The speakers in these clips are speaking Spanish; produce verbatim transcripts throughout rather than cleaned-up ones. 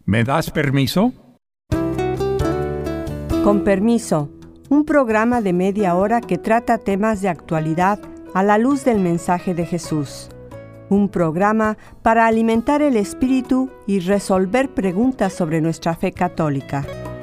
¿Me das permiso? Con permiso, un programa de media hora que trata temas de actualidad a la luz del mensaje de Jesús. Un programa para alimentar el espíritu y resolver preguntas sobre nuestra fe católica.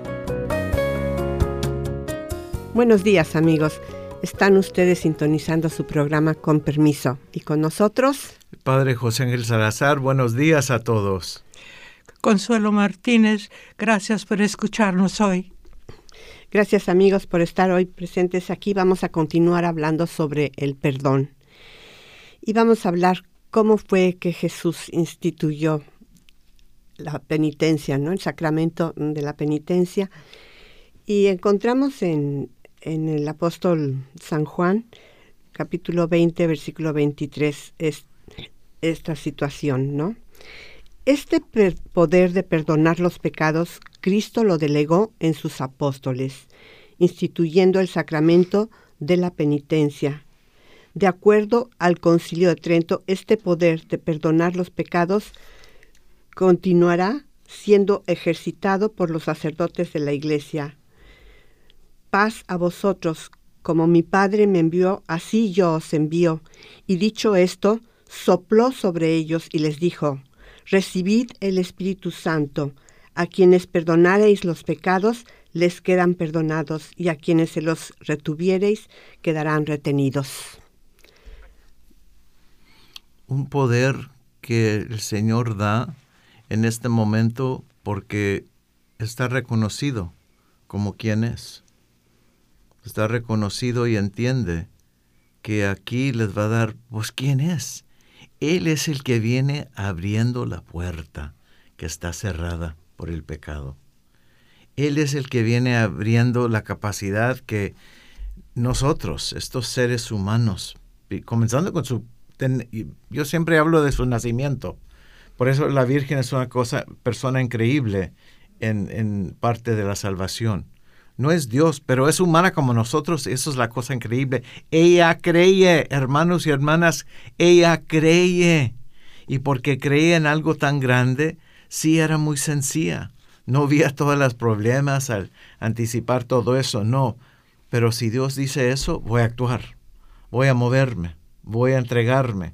Buenos días, amigos. Están ustedes sintonizando su programa Con Permiso. Y con nosotros, Padre José Ángel Salazar. Buenos días a todos. Consuelo Martínez, gracias por escucharnos hoy. Gracias, amigos, por estar hoy presentes aquí. Vamos a continuar hablando sobre el perdón. Y vamos a hablar cómo fue que Jesús instituyó la penitencia, ¿no? El sacramento de la penitencia. Y encontramos en, en el apóstol San Juan, capítulo veinte, versículo veintitrés, es, esta situación, ¿no? Este per- poder de perdonar los pecados, Cristo lo delegó en sus apóstoles, instituyendo el sacramento de la penitencia. De acuerdo al Concilio de Trento, este poder de perdonar los pecados continuará siendo ejercitado por los sacerdotes de la Iglesia. Paz a vosotros, como mi Padre me envió, así yo os envío. Y dicho esto, sopló sobre ellos y les dijo: recibid el Espíritu Santo. A quienes perdonareis los pecados, les quedan perdonados, y a quienes se los retuviereis, quedarán retenidos. Un poder que el Señor da en este momento porque está reconocido como quien es. Está reconocido y entiende que aquí les va a dar, pues, ¿quién es? Él es el que viene abriendo la puerta que está cerrada por el pecado. Él es el que viene abriendo la capacidad que nosotros, estos seres humanos, comenzando con su... Ten, yo siempre hablo de su nacimiento. Por eso la Virgen es una cosa, persona increíble en, en parte de la salvación. No es Dios, pero es humana como nosotros. Eso es la cosa increíble. Ella cree, hermanos y hermanas, ella cree. Y porque cree en algo tan grande, sí era muy sencilla. No había todos los problemas al anticipar todo eso, no. Pero si Dios dice eso, voy a actuar, voy a moverme, voy a entregarme.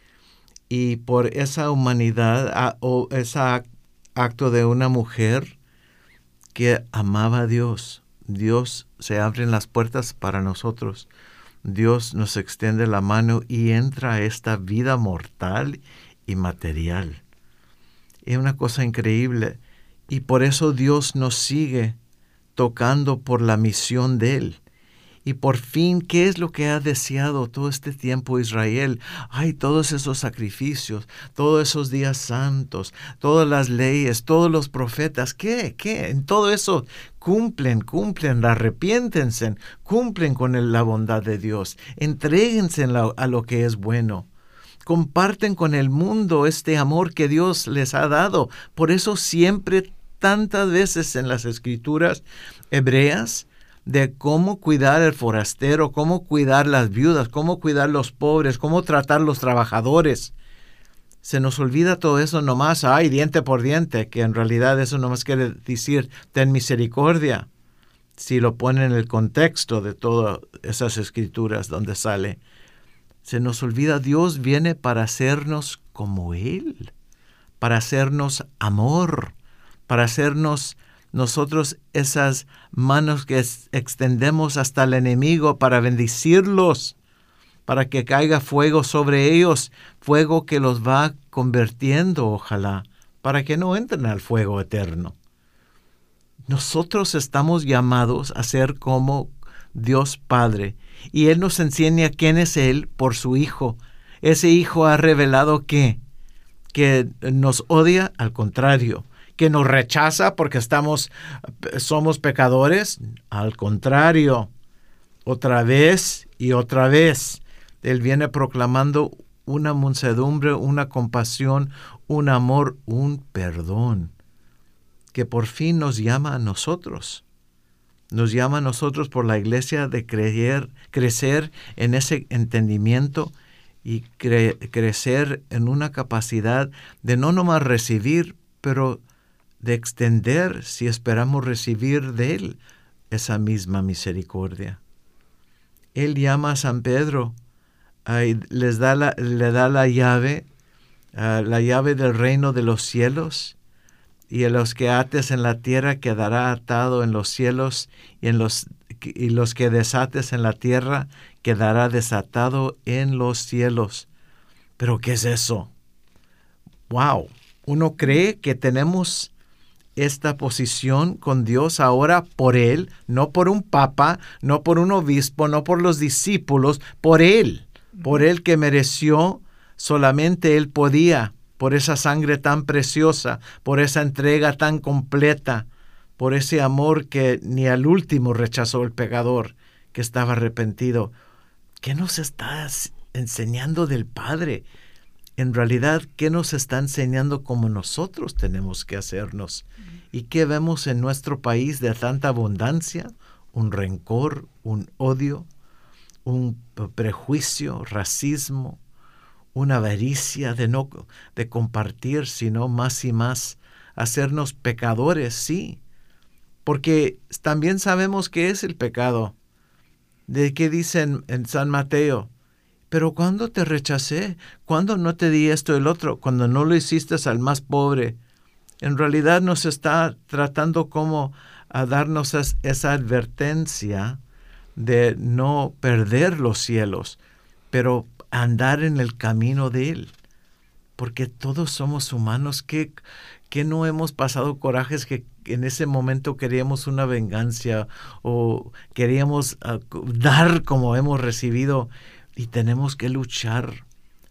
Y por esa humanidad o ese acto de una mujer que amaba a Dios, Dios se abren las puertas para nosotros. Dios nos extiende la mano y entra a esta vida mortal y material. Es una cosa increíble. Y por eso Dios nos sigue tocando por la misión de Él. Y por fin, ¿qué es lo que ha deseado todo este tiempo Israel? Ay, todos esos sacrificios, todos esos días santos, todas las leyes, todos los profetas. ¿Qué? ¿Qué? En todo eso cumplen, cumplen, arrepiéntense, cumplen con el, la bondad de Dios. Entréguense la, a lo que es bueno. Comparten con el mundo este amor que Dios les ha dado. Por eso siempre, tantas veces en las Escrituras hebreas, de cómo cuidar al forastero, cómo cuidar las viudas, cómo cuidar los pobres, cómo tratar los trabajadores. Se nos olvida todo eso nomás, ay, diente por diente, que en realidad eso nomás quiere decir, ten misericordia. Si lo pone en el contexto de todas esas escrituras donde sale, se nos olvida, Dios viene para hacernos como Él, para hacernos amor, para hacernos nosotros esas manos que es, extendemos hasta el enemigo para bendecirlos, para que caiga fuego sobre ellos, fuego que los va convirtiendo, ojalá, para que no entren al fuego eterno. Nosotros estamos llamados a ser como Dios Padre, y Él nos enseña quién es Él por su Hijo. Ese Hijo ha revelado que, que nos odia, al contrario, que nos rechaza porque estamos, somos pecadores, al contrario, otra vez y otra vez. Él viene proclamando una mansedumbre, una compasión, un amor, un perdón, que por fin nos llama a nosotros. Nos llama a nosotros por la Iglesia de creer, crecer en ese entendimiento y cre- crecer en una capacidad de no nomás recibir, pero de extender si esperamos recibir de Él esa misma misericordia. Él llama a San Pedro, uh, les da la, le da la llave, uh, la llave del reino de los cielos, y a los que ates en la tierra quedará atado en los cielos, y, en los, y los que desates en la tierra quedará desatado en los cielos. ¿Pero qué es eso? ¡Wow! Uno cree que tenemos esta posición con Dios ahora por Él, no por un papa, no por un obispo, no por los discípulos, por Él, por Él que mereció, solamente Él podía, por esa sangre tan preciosa, por esa entrega tan completa, por ese amor que ni al último rechazó el pecador que estaba arrepentido. ¿Qué nos está enseñando del Padre? En realidad, ¿qué nos está enseñando cómo nosotros tenemos que hacernos? ¿Y qué vemos en nuestro país de tanta abundancia? Un rencor, un odio, un prejuicio, racismo, una avaricia de no de compartir, sino más y más hacernos pecadores, sí. Porque también sabemos qué es el pecado. ¿De qué dicen en San Mateo? Pero ¿cuándo te rechacé? ¿Cuándo no te di esto y el otro? Cuando no lo hiciste al más pobre. En realidad nos está tratando como a darnos es, esa advertencia de no perder los cielos, pero andar en el camino de Él. Porque todos somos humanos, que, que no hemos pasado corajes que en ese momento queríamos una venganza o queríamos uh, dar como hemos recibido. Y tenemos que luchar.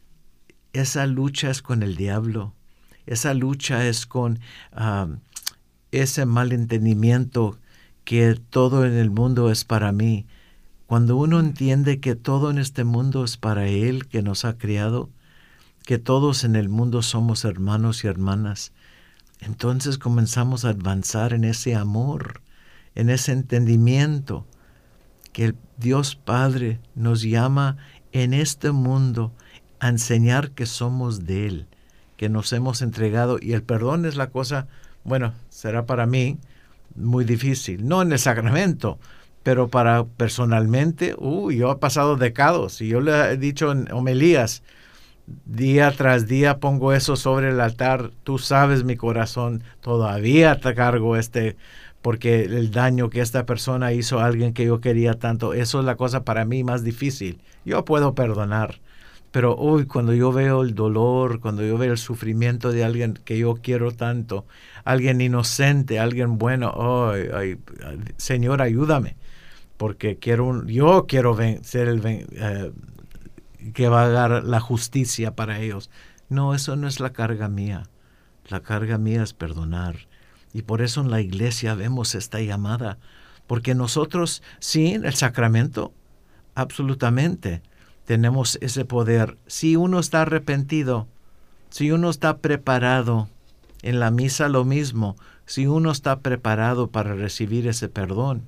Esa lucha es con el diablo. Esa lucha es con uh, ese malentendimiento que todo en el mundo es para mí. Cuando uno entiende que todo en este mundo es para Él que nos ha criado, que todos en el mundo somos hermanos y hermanas, entonces comenzamos a avanzar en ese amor, en ese entendimiento, que el Dios Padre nos llama en este mundo a enseñar que somos de Él, que nos hemos entregado. Y el perdón es la cosa, bueno, será para mí muy difícil, no en el sacramento, pero para personalmente, uh, yo he pasado decados y yo le he dicho en homilías, día tras día pongo eso sobre el altar. Tú sabes mi corazón, todavía te cargo este, porque el daño que esta persona hizo a alguien que yo quería tanto, eso es la cosa para mí más difícil. Yo puedo perdonar, pero uy, cuando yo veo el dolor, cuando yo veo el sufrimiento de alguien que yo quiero tanto, alguien inocente, alguien bueno, ay, ay, Señor, ayúdame, porque quiero un, yo quiero ven, ser el ven, eh, que va a dar la justicia para ellos. No, eso no es la carga mía. La carga mía es perdonar. Y por eso en la iglesia vemos esta llamada, porque nosotros, sí, en el sacramento, absolutamente, tenemos ese poder. Si uno está arrepentido, si uno está preparado, en la misa lo mismo, si uno está preparado para recibir ese perdón.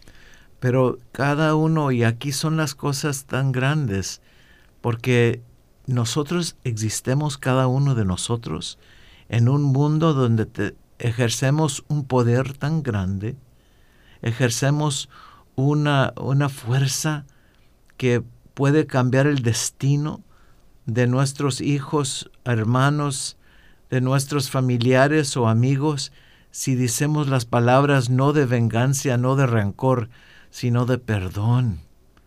Pero cada uno, y aquí son las cosas tan grandes, porque nosotros existemos, cada uno de nosotros, en un mundo donde te, ejercemos un poder tan grande, ejercemos una, una fuerza que puede cambiar el destino de nuestros hijos, hermanos, de nuestros familiares o amigos, si decimos las palabras no de venganza, no de rencor, sino de perdón.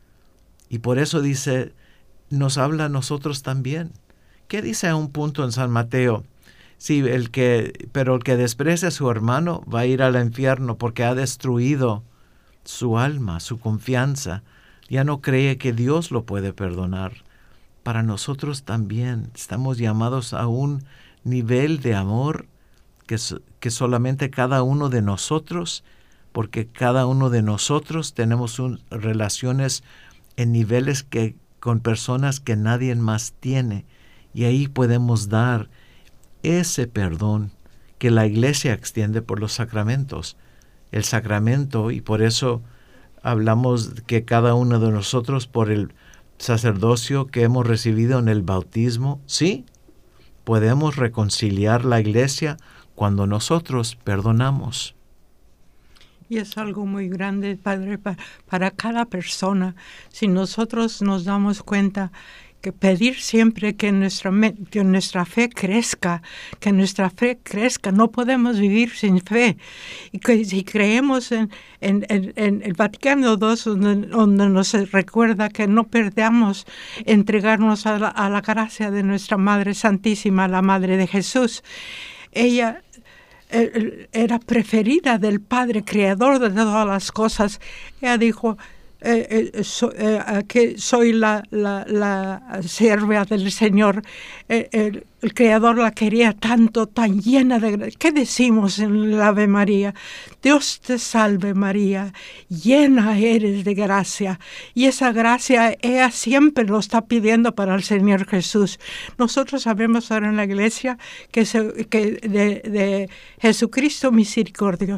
Y por eso dice, nos habla a nosotros también. ¿Qué dice a un punto en San Mateo? Sí, el que, pero el que desprecia a su hermano va a ir al infierno porque ha destruido su alma, su confianza. Ya no cree que Dios lo puede perdonar. Para nosotros también estamos llamados a un nivel de amor que, que solamente cada uno de nosotros, porque cada uno de nosotros tenemos un, relaciones en niveles que con personas que nadie más tiene, y ahí podemos dar ese perdón que la Iglesia extiende por los sacramentos. El sacramento, y por eso hablamos que cada uno de nosotros, por el sacerdocio que hemos recibido en el bautismo, sí, podemos reconciliar la Iglesia cuando nosotros perdonamos. Y es algo muy grande, Padre, pa- para cada persona. Si nosotros nos damos cuenta que pedir siempre que nuestra, me- que nuestra fe crezca, que nuestra fe crezca, no podemos vivir sin fe. Y que si creemos en, en, en, en el Vaticano segundo, donde, donde nos recuerda que no perdamos entregarnos a la, a la gracia de nuestra Madre Santísima, la Madre de Jesús. Ella era preferida del Padre, creador de todas las cosas. Ella dijo eh, eh, so, eh, que soy la, la, la sierva del Señor. Eh, el, el Creador la quería tanto, tan llena de gracia. ¿Qué decimos en el Ave María? Dios te salve María, llena eres de gracia. Y esa gracia ella siempre lo está pidiendo para el Señor Jesús. Nosotros sabemos ahora en la iglesia que, se, que de, de Jesucristo misericordio,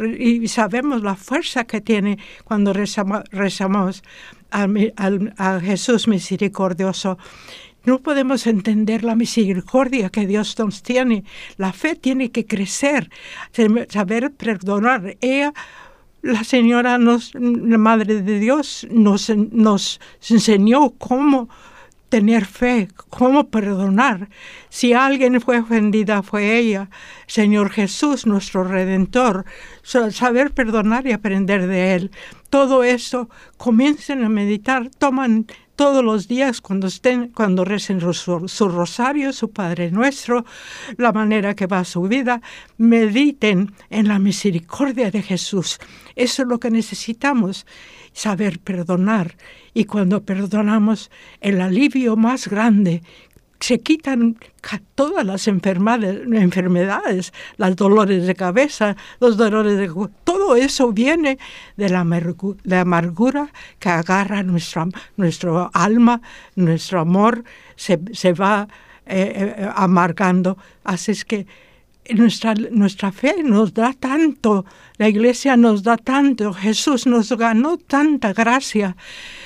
y sabemos la fuerza que tiene cuando rezamos, rezamos a, a, a Jesús misericordioso. No podemos entender la misericordia que Dios nos tiene. La fe tiene que crecer, saber perdonar. Ella, la Señora, nos, la Madre de Dios, nos, nos enseñó cómo tener fe, cómo perdonar. Si alguien fue ofendida, fue ella. Señor Jesús, nuestro Redentor, saber perdonar y aprender de Él. Todo eso, comiencen a meditar, toman todos los días cuando estén, cuando recen su, su rosario, su Padre Nuestro, la manera que va su vida, mediten en la misericordia de Jesús. Eso es lo que necesitamos, saber perdonar. Y cuando perdonamos, el alivio más grande, se quitan todas las enfermedades, enfermedades, los dolores de cabeza, los dolores de... Todo eso viene de la, amargu, de la amargura que agarra nuestra, nuestro alma, nuestro amor, se, se va eh, eh, amargando. Así es que nuestra, nuestra fe nos da tanto, la iglesia nos da tanto, Jesús nos ganó tanta gracia.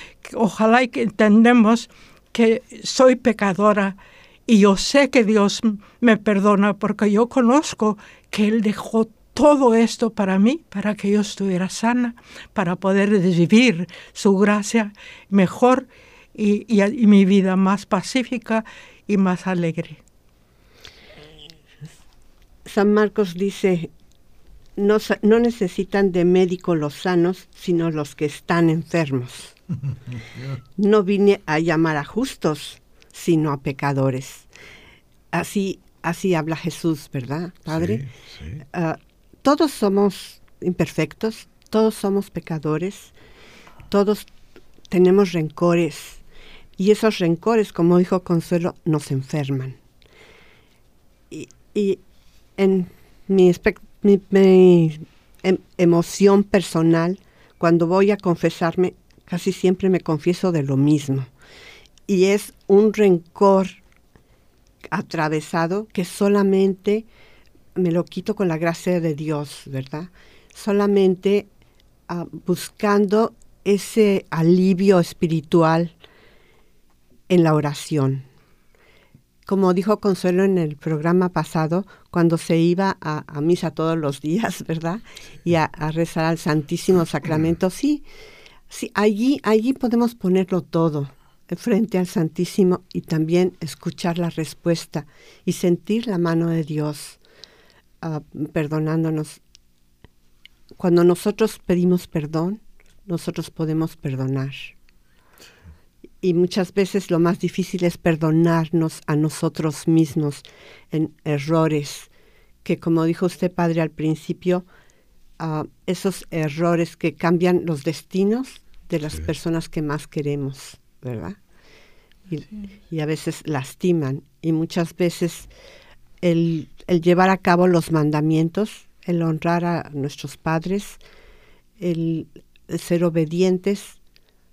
Ojalá que entendamos que soy pecadora y yo sé que Dios me perdona porque yo conozco que Él dejó todo esto para mí, para que yo estuviera sana, para poder vivir su gracia mejor y, y, y mi vida más pacífica y más alegre. San Marcos dice, no, no necesitan de médico los sanos, sino los que están enfermos. No vine a llamar a justos, sino a pecadores. Así, así habla Jesús, ¿verdad, Padre? Sí, sí. Uh, todos somos imperfectos, todos somos pecadores, todos tenemos rencores, y esos rencores, como dijo Consuelo, nos enferman. Y, y en mi, mi, mi em, emoción personal, cuando voy a confesarme, casi siempre me confieso de lo mismo. Y es un rencor atravesado que solamente me lo quito con la gracia de Dios, ¿verdad? Solamente uh, buscando ese alivio espiritual en la oración. Como dijo Consuelo en el programa pasado, cuando se iba a, a misa todos los días, ¿verdad? Y a, a rezar al Santísimo Sacramento, sí, sí, allí, allí podemos ponerlo todo frente al Santísimo y también escuchar la respuesta y sentir la mano de Dios uh, perdonándonos. Cuando nosotros pedimos perdón, nosotros podemos perdonar. Y muchas veces lo más difícil es perdonarnos a nosotros mismos en errores, que como dijo usted, Padre, al principio, uh, esos errores que cambian los destinos de las sí. personas que más queremos, ¿verdad? Y, sí. y a veces lastiman. Y muchas veces el, el llevar a cabo los mandamientos, el honrar a nuestros padres, el, el ser obedientes,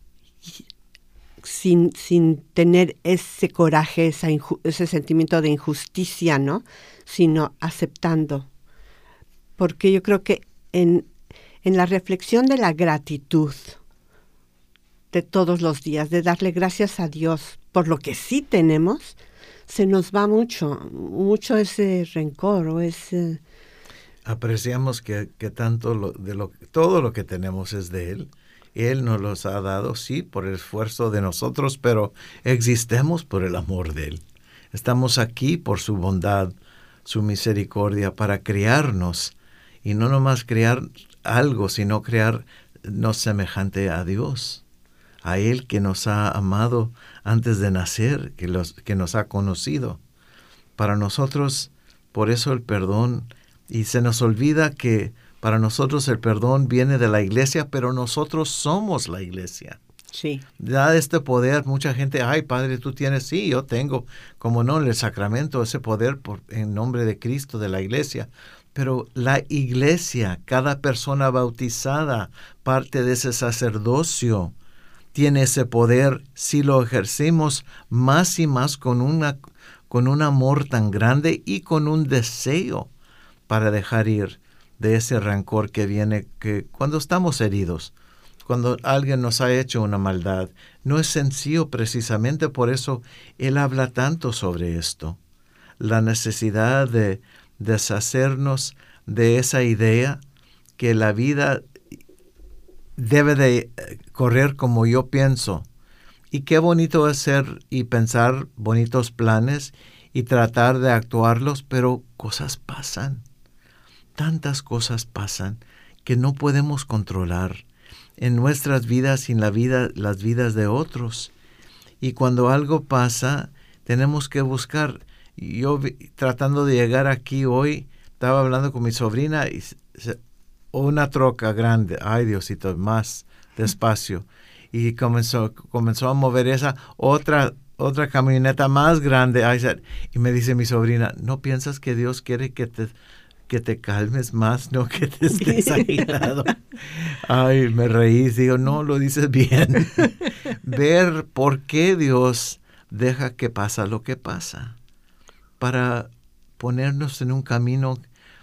sin, sin tener ese coraje, esa inju- ese sentimiento de injusticia, ¿no? Sino aceptando. Porque yo creo que en, en la reflexión de la gratitud de todos los días, de darle gracias a Dios por lo que sí tenemos, se nos va mucho, mucho ese rencor o ese... Apreciamos que, que tanto lo, de lo, todo lo que tenemos es de Él. Él nos los ha dado, sí, por el esfuerzo de nosotros, pero existemos por el amor de Él. Estamos aquí por su bondad, su misericordia, para criarnos. Y no nomás crear algo, sino crearnos semejante a Dios. A Él que nos ha amado antes de nacer, que, los, que nos ha conocido. Para nosotros, por eso el perdón, y se nos olvida que para nosotros el perdón viene de la iglesia, pero nosotros somos la iglesia. Sí. Da este poder, mucha gente, ay, Padre, tú tienes, sí, yo tengo, como no, el sacramento, ese poder por, en nombre de Cristo, de la iglesia. Pero la iglesia, cada persona bautizada, parte de ese sacerdocio, tiene ese poder si lo ejercemos más y más con, una, con un amor tan grande y con un deseo para dejar ir de ese rencor que viene que cuando estamos heridos, cuando alguien nos ha hecho una maldad. No es sencillo, precisamente por eso Él habla tanto sobre esto. La necesidad de deshacernos de esa idea que la vida debe de correr como yo pienso. Y qué bonito es ser y pensar bonitos planes y tratar de actuarlos, pero cosas pasan. Tantas cosas pasan que no podemos controlar en nuestras vidas y en la vida, las vidas de otros. Y cuando algo pasa, tenemos que buscar. Yo tratando de llegar aquí hoy, estaba hablando con mi sobrina y se, una troca grande, ay Diosito, más despacio. Y comenzó, comenzó a mover esa otra, otra camioneta más grande. Ay, y me dice mi sobrina, ¿no piensas que Dios quiere que te... que te calmes más, no que te estés agitado? Ay, me reí, digo, no, lo dices bien. Ver por qué Dios deja que pasa lo que pasa, para ponernos en un camino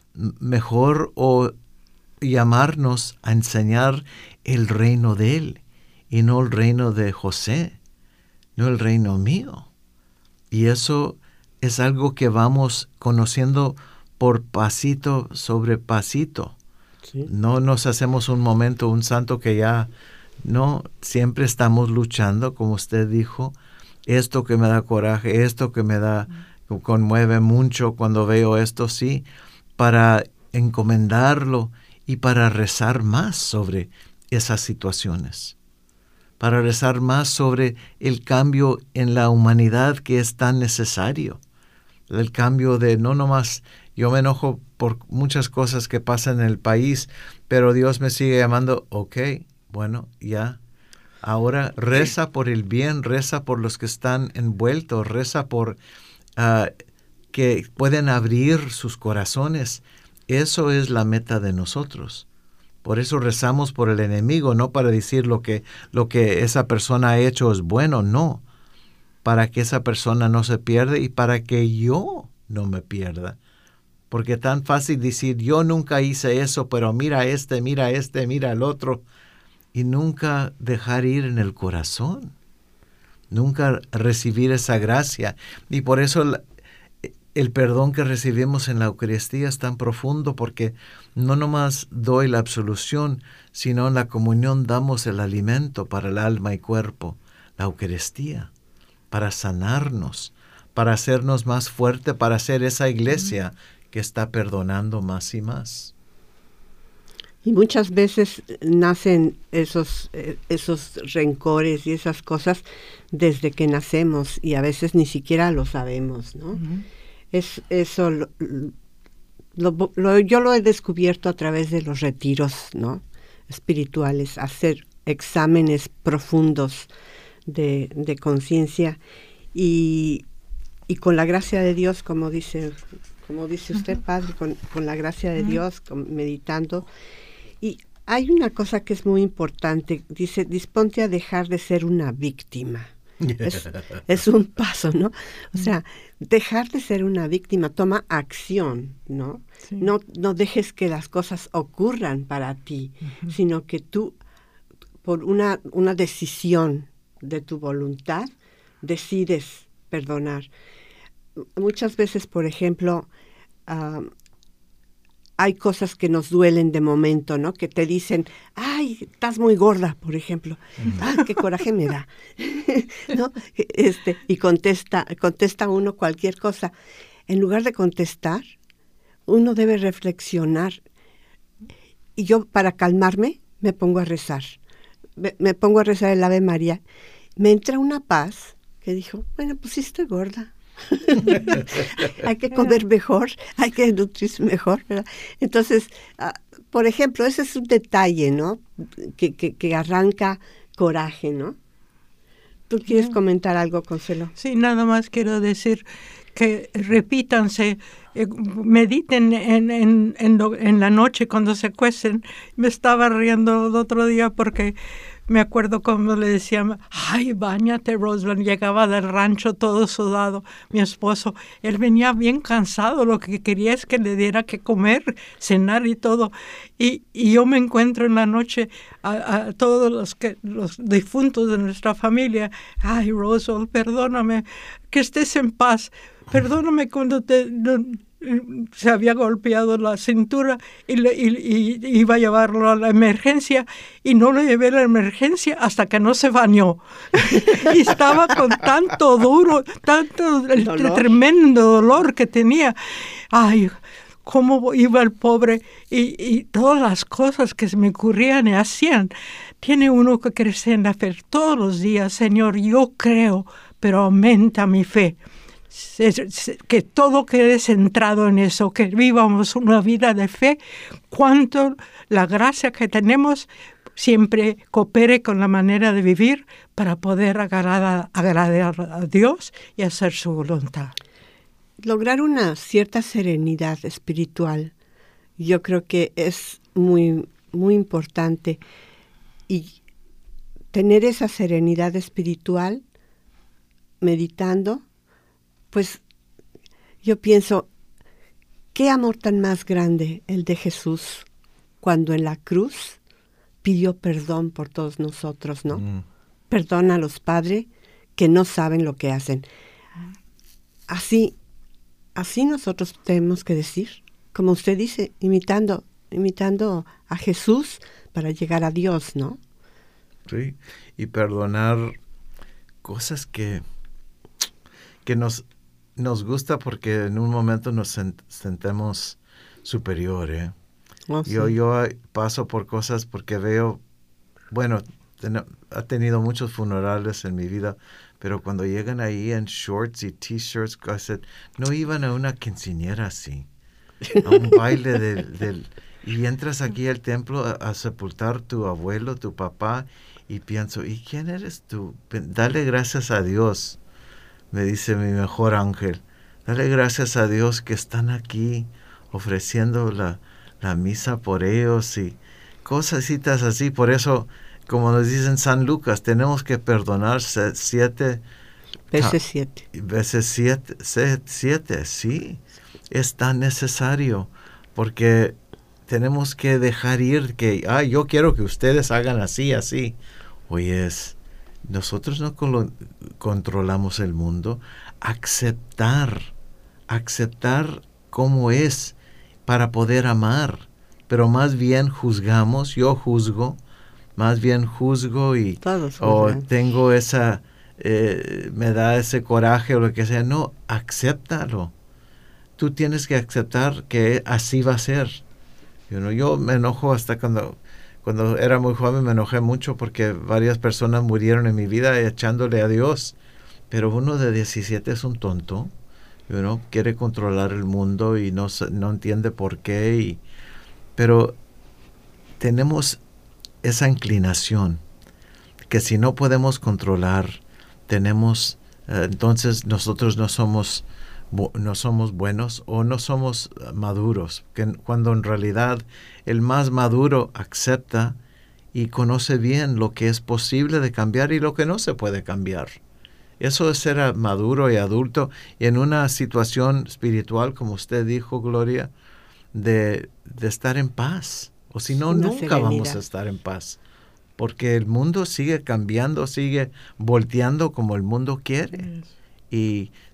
mejor o llamarnos a enseñar el reino de Él, y no el reino de José, no el reino mío. Y eso es algo que vamos conociendo por pasito sobre pasito. Sí. No nos hacemos un momento, un santo que ya, no, siempre estamos luchando, como usted dijo, esto que me da coraje, esto que me da, mm. conmueve mucho cuando veo esto, sí, para encomendarlo y para rezar más sobre esas situaciones, para rezar más sobre el cambio en la humanidad que es tan necesario, el cambio de no nomás. Yo me enojo por muchas cosas que pasan en el país, pero Dios me sigue llamando, ok, bueno, ya. Ahora reza por el bien, reza por los que están envueltos, reza por uh, que pueden abrir sus corazones. Eso es la meta de nosotros. Por eso rezamos por el enemigo, no para decir lo que, lo que esa persona ha hecho es bueno, no. Para que esa persona no se pierda y para que yo no me pierda. Porque tan fácil decir, yo nunca hice eso, pero mira este, mira este, mira el otro. Y nunca dejar ir en el corazón. Nunca recibir esa gracia. Y por eso el, el perdón que recibimos en la Eucaristía es tan profundo, porque no nomás doy la absolución, sino en la comunión damos el alimento para el alma y cuerpo, la Eucaristía, para sanarnos, para hacernos más fuerte, para ser esa iglesia mm. que está perdonando más y más. Y muchas veces nacen esos, esos rencores y esas cosas desde que nacemos y a veces ni siquiera lo sabemos, ¿no? Uh-huh. Es, eso lo, lo, lo, yo lo he descubierto a través de los retiros, ¿no? Espirituales, hacer exámenes profundos de, de conciencia y, y con la gracia de Dios, como dice, como dice usted, Padre, con, con la gracia de uh-huh. Dios, con, meditando. Y hay una cosa que es muy importante, dice, disponte a dejar de ser una víctima. Es, es un paso, ¿no? O sea, dejar de ser una víctima, toma acción, ¿no? Sí. No, no dejes que las cosas ocurran para ti, uh-huh. sino que tú, por una, una decisión de tu voluntad, decides perdonar. muchas veces, por ejemplo, uh, hay cosas que nos duelen de momento, ¿no? Que te dicen, ay, estás muy gorda, por ejemplo. Uh-huh. Ah, qué coraje me da. ¿No? Este, y contesta, contesta uno cualquier cosa. En lugar de contestar, uno debe reflexionar. Y yo, para calmarme, me pongo a rezar. Me, me pongo a rezar el Ave María. Me entra una paz que dijo, bueno, pues sí estoy gorda. Hay que comer mejor, hay que nutrirse mejor, ¿verdad? Entonces, uh, por ejemplo, ese es un detalle, ¿no? Que, que, que arranca coraje, ¿no? ¿Tú quieres comentar algo, Consuelo? Sí, nada más quiero decir que repítanse, eh, mediten en, en, en, lo, en la noche cuando se acuesten. Me estaba riendo el otro día porque me acuerdo cuando le decían, ay, báñate, Rosalind. Llegaba del rancho todo sudado, mi esposo. Él venía bien cansado, lo que quería es que le diera que comer, cenar y todo. Y, y yo me encuentro en la noche a, a todos los, que, los difuntos de nuestra familia. Ay, Rosalind, perdóname, que estés en paz. Perdóname cuando te... No, se había golpeado la cintura y, le, y, y iba a llevarlo a la emergencia y no lo llevé a la emergencia hasta que no se bañó. Y estaba con tanto duro, tanto el, el tremendo dolor que tenía. Ay, cómo iba el pobre y, y todas las cosas que se me ocurrían y hacían. Tiene uno que crecer en la fe todos los días. Señor, yo creo, pero aumenta mi fe. Que todo quede centrado en eso, que vivamos una vida de fe, cuanto la gracia que tenemos siempre coopere con la manera de vivir para poder agradar, agradar a Dios y hacer su voluntad. Lograr una cierta serenidad espiritual, yo creo que es muy, muy importante, y tener esa serenidad espiritual meditando. Pues yo pienso, ¿qué amor tan más grande el de Jesús cuando en la cruz pidió perdón por todos nosotros, ¿no? Mm. Perdónalos, Padre, que no saben lo que hacen. Así, así nosotros tenemos que decir, como usted dice, imitando, imitando a Jesús para llegar a Dios, ¿no? Sí, y perdonar cosas que, que nos... Nos gusta porque en un momento nos sent, sentemos superior, ¿eh? Oh, sí. Yo, yo paso por cosas porque veo, bueno, ten, he tenido muchos funerales en mi vida, pero cuando llegan ahí en shorts y t-shirts, no iban a una quinceañera así, a un baile del, del... Y entras aquí al templo a, a sepultar tu abuelo, tu papá, y pienso, ¿y quién eres tú? Dale gracias a Dios. Me dice mi mejor ángel, dale gracias a Dios que están aquí ofreciendo la, la misa por ellos y cosasitas así. Por eso, como nos dice en San Lucas, tenemos que perdonar siete veces siete. Veces siete, siete, sí. Es tan necesario porque tenemos que dejar ir que, ah, yo quiero que ustedes hagan así, así. Oye, es... Nosotros no controlamos el mundo. Aceptar, aceptar cómo es para poder amar. Pero más bien juzgamos, yo juzgo, más bien juzgo y o tengo esa, eh, me da ese coraje o lo que sea. No, acéptalo. Tú tienes que aceptar que así va a ser. You know, yo me enojo hasta cuando... Cuando era muy joven me enojé mucho porque varias personas murieron en mi vida echándole a Dios. Pero uno de diecisiete es un tonto, you know, quiere controlar el mundo y no, no entiende por qué. Y, pero tenemos esa inclinación que si no podemos controlar, tenemos, eh, entonces nosotros no somos, no somos buenos o no somos maduros, que cuando en realidad el más maduro acepta y conoce bien lo que es posible de cambiar y lo que no se puede cambiar. Eso es ser maduro y adulto y en una situación espiritual, como usted dijo, Gloria, de, de estar en paz. O si no, nunca serenidad. Vamos a estar en paz. Porque el mundo sigue cambiando, sigue volteando como el mundo quiere. Yes. Y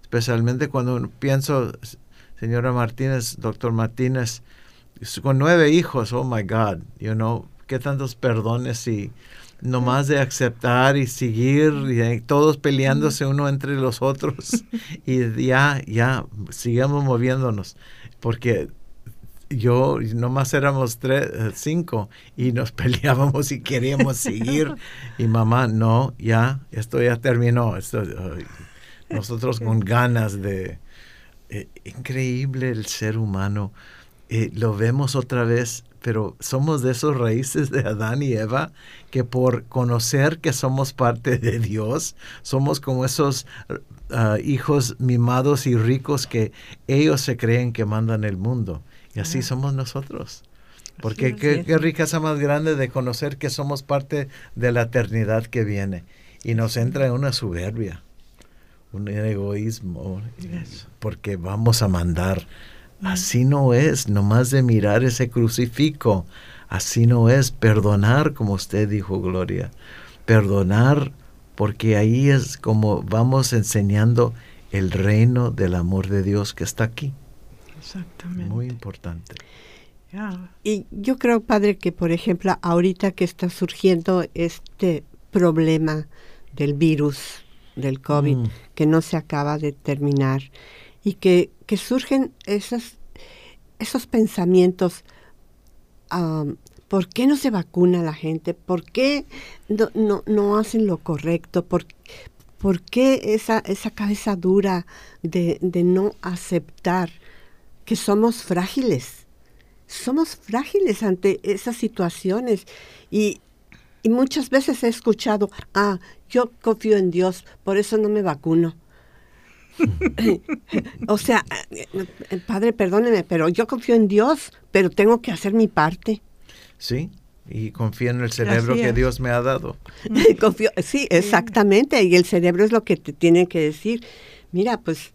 especialmente cuando pienso, señora Martínez, doctor Martínez, con nueve hijos, oh my God, you know, qué tantos perdones y nomás de aceptar y seguir, y todos peleándose uno entre los otros, y ya, ya, sigamos moviéndonos, porque yo, nomás éramos tres, cinco, y nos peleábamos y queríamos seguir, y mamá, no, ya, esto ya terminó, esto, uh, nosotros con ganas de, eh, increíble el ser humano, eh, lo vemos otra vez, pero somos de esos raíces de Adán y Eva que por conocer que somos parte de Dios, somos como esos uh, hijos mimados y ricos que ellos se creen que mandan el mundo. Y así somos nosotros. Porque qué, qué riqueza más grande de conocer que somos parte de la eternidad que viene. Y nos entra en una soberbia, un egoísmo, porque vamos a mandar. Así no es, nomás de mirar ese crucifijo, así no es, perdonar, como usted dijo, Gloria, perdonar, porque ahí es como vamos enseñando el reino del amor de Dios que está aquí. Exactamente. Muy importante. Yeah. Y yo creo, Padre, que por ejemplo, ahorita que está surgiendo este problema del virus, del COVID, mm. que no se acaba de terminar, y que, que surgen esos, esos pensamientos, um, ¿por qué no se vacuna la gente? ¿Por qué no, no, no hacen lo correcto? ¿Por, por qué esa, esa cabeza dura de, de no aceptar que somos frágiles? Somos frágiles ante esas situaciones, y, y muchas veces he escuchado, ah, yo confío en Dios, por eso no me vacuno. O sea, Padre, perdóneme, pero yo confío en Dios, pero tengo que hacer mi parte. Sí, y confío en el cerebro que Dios me ha dado. Confío, sí, exactamente, y el cerebro es lo que te tiene que decir. Mira, pues,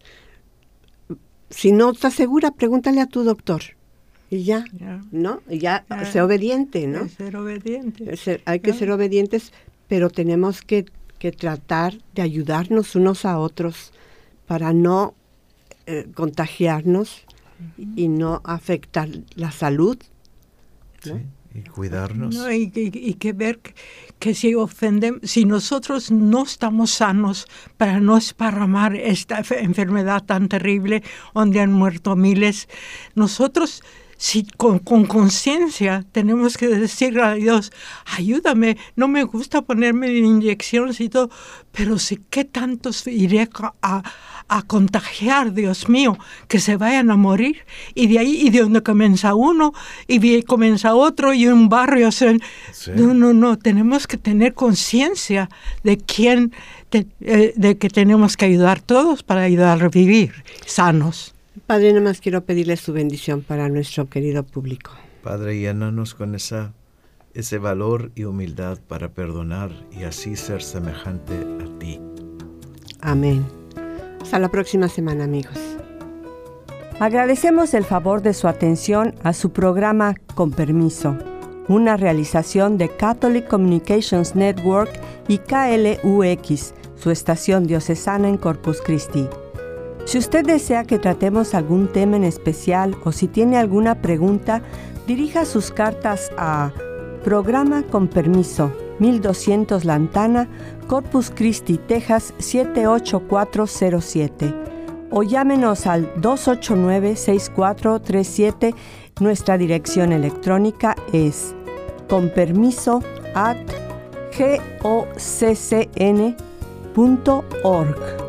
si no estás segura, pregúntale a tu doctor. Y ya, yeah. ¿no? Y ya, yeah. sé obediente, ¿no? Ser obediente. Ser, hay que yeah. ser obedientes, pero tenemos que, que tratar de ayudarnos unos a otros para no eh, contagiarnos uh-huh. y no afectar la salud, ¿no? Sí, y cuidarnos. No, y, y, y que ver que, que si ofendemos, si nosotros no estamos sanos para no esparramar esta enfermedad tan terrible donde han muerto miles, nosotros si con conciencia tenemos que decirle a Dios, ayúdame, no me gusta ponerme inyecciones y todo, pero sí, ¿qué tantos iré a, a contagiar, Dios mío, que se vayan a morir? Y de ahí, y de donde comienza uno, y de ahí comienza otro, y un barrio. Se, sí. No, no, no, tenemos que tener conciencia de quién, de, eh, de que tenemos que ayudar todos para ayudar a vivir sanos. Padre, nada más quiero pedirle su bendición para nuestro querido público. Padre, llénanos con esa, ese valor y humildad para perdonar y así ser semejante a ti. Amén. Hasta la próxima semana, amigos. Agradecemos el favor de su atención a su programa Con Permiso, una realización de Catholic Communications Network y K L U X, su estación diocesana en Corpus Christi. Si usted desea que tratemos algún tema en especial o si tiene alguna pregunta, dirija sus cartas a Programa Con Permiso, mil doscientos Lantana, Corpus Christi, Texas siete ocho cuatro cero siete, o llámenos al dos ocho nueve, seis cuatro tres siete. Nuestra dirección electrónica es conpermiso arroba goccn punto org.